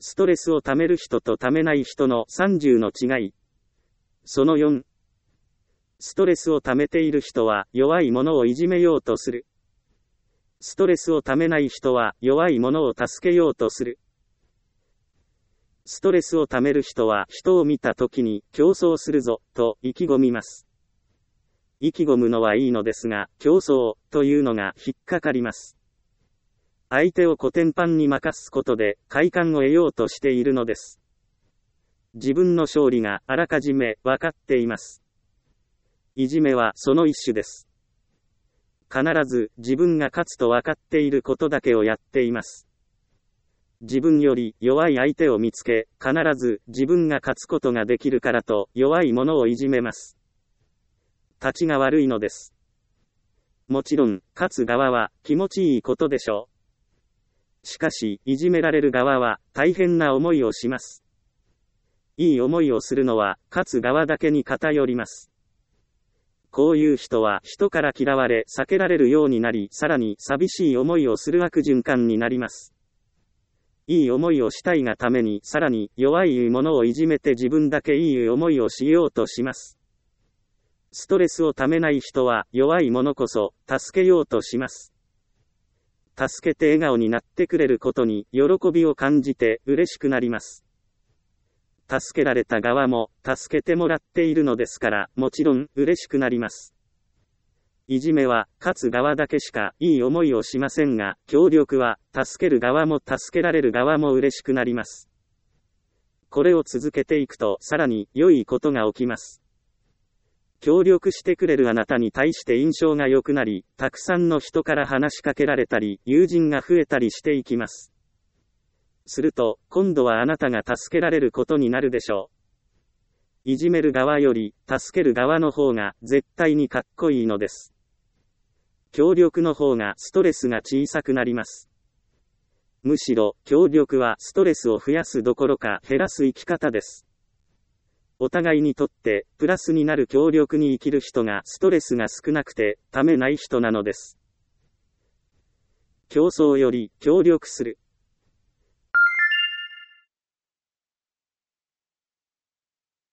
ストレスをためる人とためない人の30の違い。その4。ストレスをためている人は弱い者をいじめようとする。ストレスをためない人は弱い者を助けようとする。ストレスをためる人は人を見たときに競争するぞと意気込みます。意気込むのはいいのですが、競争というのが引っかかります。相手をコテンパンに任すことで快感を得ようとしているのです。自分の勝利があらかじめ分かっています。いじめはその一種です。必ず自分が勝つと分かっていることだけをやっています。自分より弱い相手を見つけ、必ず自分が勝つことができるからと弱い者をいじめます。たちが悪いのです。もちろん、勝つ側は気持ちいいことでしょう。しかし、いじめられる側は大変な思いをします。いい思いをするのは勝つ側だけに偏ります。こういう人は人から嫌われ避けられるようになり、さらに寂しい思いをする悪循環になります。いい思いをしたいがためにさらに弱い者をいじめて自分だけいい思いをしようとします。ストレスをためない人は弱い者こそ助けようとします。助けて笑顔になってくれることに喜びを感じて嬉しくなります。助けられた側も助けてもらっているのですから、もちろん嬉しくなります。いじめは勝つ側だけしかいい思いをしませんが、協力は助ける側も助けられる側も嬉しくなります。これを続けていくとさらに良いことが起きます。協力してくれるあなたに対して印象が良くなり、たくさんの人から話しかけられたり、友人が増えたりしていきます。すると、今度はあなたが助けられることになるでしょう。いじめる側より、助ける側の方が絶対にかっこいいのです。協力の方がストレスが小さくなります。むしろ、協力はストレスを増やすどころか減らす生き方です。お互いにとってプラスになる協力に生きる人がストレスが少なくてためない人なのです。競争より協力する。